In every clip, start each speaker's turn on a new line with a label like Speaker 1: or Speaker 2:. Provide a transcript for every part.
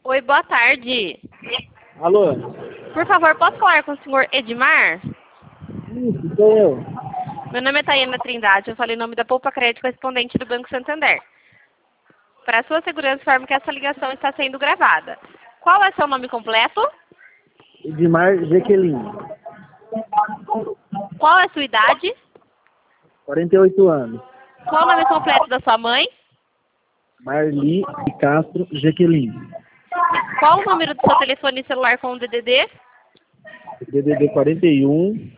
Speaker 1: Oi, boa tarde.
Speaker 2: Alô?
Speaker 1: Por favor, posso falar com o senhor Edmar?
Speaker 2: Isso, sou eu.
Speaker 1: Meu nome é Tayana Trindade, eu falei em nome da Poupa Crédito correspondente do Banco Santander. Para sua segurança, informo que essa ligação está sendo gravada. Qual é seu nome completo?
Speaker 2: Edmar Jequelin,
Speaker 1: Qual é a sua idade?
Speaker 2: 48 anos.
Speaker 1: Qual o nome completo da sua mãe?
Speaker 2: Marli Castro Jequelin,
Speaker 1: Qual o número do seu telefone celular com o DDD?
Speaker 2: DDD 41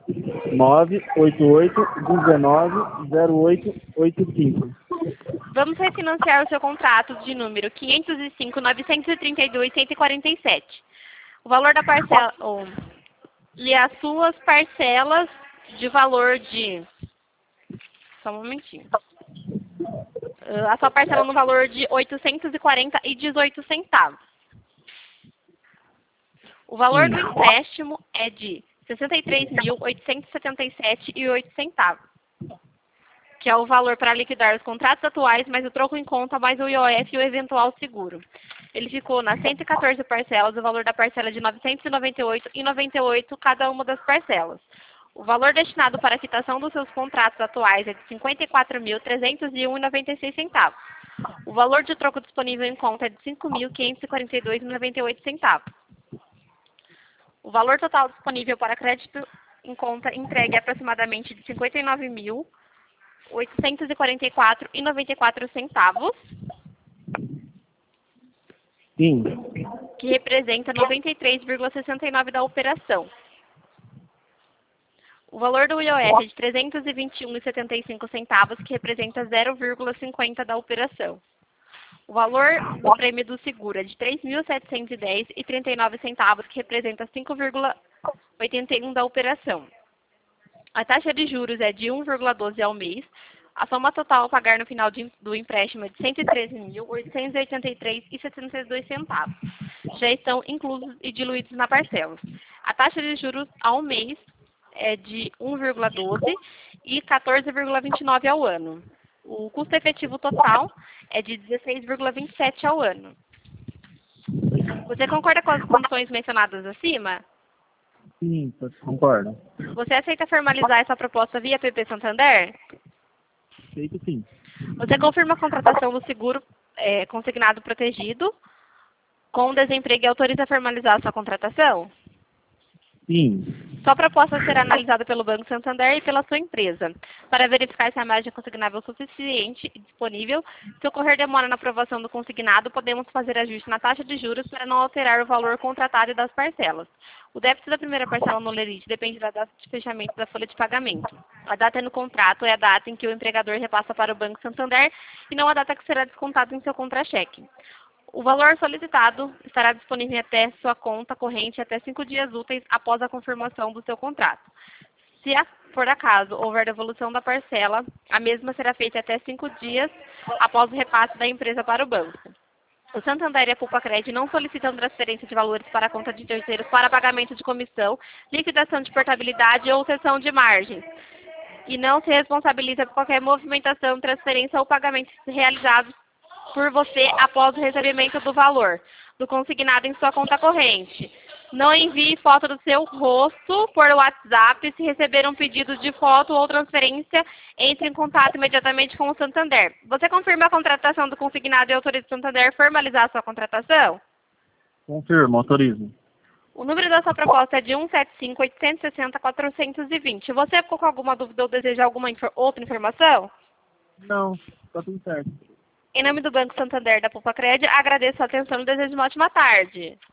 Speaker 2: 988 19 0885.
Speaker 1: Vamos refinanciar o seu contrato de número 505.932.147. O valor da parcela... e as suas parcelas de valor de... Só um momentinho. A sua parcela no valor de R$ 840,18. O valor do empréstimo é de R$ 63.877,08, que é o valor para liquidar os contratos atuais, mais o troco em conta, mais o IOF e o eventual seguro. Ele ficou nas 114 parcelas, o valor da parcela é de R$ 998,98 cada uma das parcelas. O valor destinado para a quitação dos seus contratos atuais é de R$ 54.301,96. O valor de troco disponível em conta é de R$ 5.542,98. O valor total disponível para crédito em conta entregue é aproximadamente de R$ 59.844,94.
Speaker 2: Sim.
Speaker 1: Que representa 93,69% da operação. O valor do IOF é de R$ 321,75, que representa 0,50% da operação. O valor do prêmio do seguro é de R$ 3.710,39, que representa 5,81% da operação. A taxa de juros é de 1,12 ao mês. A soma total a pagar no final do empréstimo é de R$ 113.883,72. Já estão inclusos e diluídos na parcela. A taxa de juros ao mês é de 1,12 e 14,29 ao ano. O custo efetivo total é de 16,27 ao ano. Você concorda com as condições mencionadas acima?
Speaker 2: Sim, concordo.
Speaker 1: Você aceita formalizar essa proposta via PP Santander?
Speaker 2: Feito sim.
Speaker 1: Você confirma a contratação do seguro consignado protegido com desemprego e autoriza a formalizar a sua contratação?
Speaker 2: Sim.
Speaker 1: Sua proposta será analisada pelo Banco Santander e pela sua empresa, para verificar se a margem consignável é suficiente e disponível. Se ocorrer demora na aprovação do consignado, podemos fazer ajuste na taxa de juros para não alterar o valor contratado e das parcelas. O débito da primeira parcela no lerite depende da data de fechamento da folha de pagamento. A data no contrato é a data em que o empregador repassa para o Banco Santander e não a data que será descontado em seu contra-cheque. O valor solicitado estará disponível até sua conta corrente até 5 dias úteis após a confirmação do seu contrato. Se por acaso houver devolução da parcela, a mesma será feita até 5 dias após o repasse da empresa para o banco. O Santander e a Poupa Crédito não solicitam transferência de valores para a conta de terceiros para pagamento de comissão, liquidação de portabilidade ou cessão de margens. E não se responsabiliza por qualquer movimentação, transferência ou pagamento realizados por você após o recebimento do valor do consignado em sua conta corrente. Não envie foto do seu rosto por WhatsApp. Se receber um pedido de foto ou transferência, entre em contato imediatamente com o Santander. Você confirma a contratação do consignado e autoriza o Santander a formalizar a sua contratação?
Speaker 2: Confirmo, autorizo.
Speaker 1: O número da sua proposta é de 175-860-420. Você ficou com alguma dúvida ou deseja alguma outra informação?
Speaker 2: Não, tá tudo certo.
Speaker 1: Em nome do Banco Santander da Poupa Crédito, agradeço a atenção e desejo uma ótima tarde.